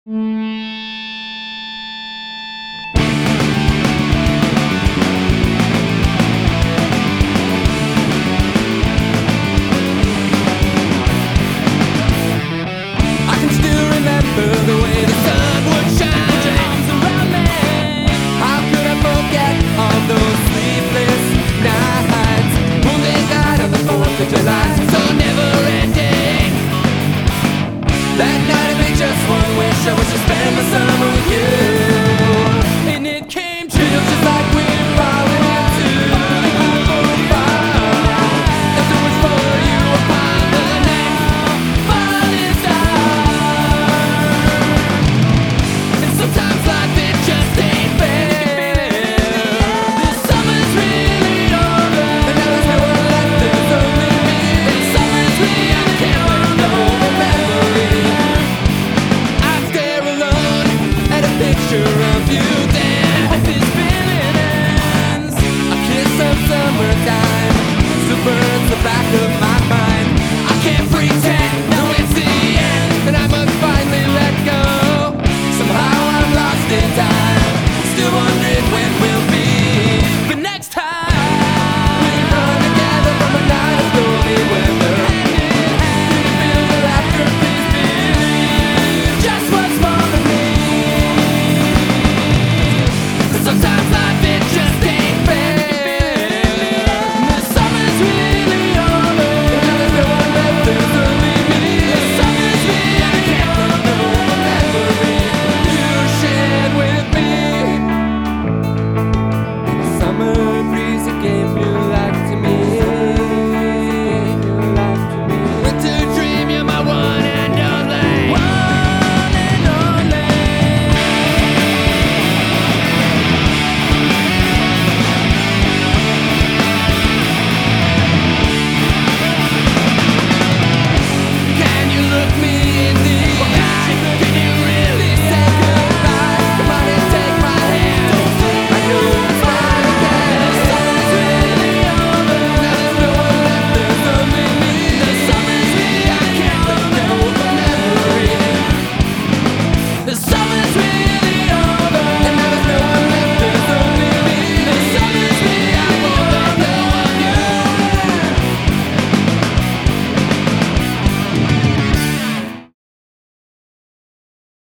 I can still remember the way the sun would shine. Put your arms around me. How could I forget all those sleepless nights? Wounded night on the 4th of July, so never ending. That night I made just one wish, I wish to spend my summer with you. And it came true, just like we're falling into fire. Got so much for you upon the next falling star. And sometimes life it just ain't fair. This summer's really over, and now there's no one left, there's only me. This summer's really I can't let go of a memory. I stare alone at a picture of you there.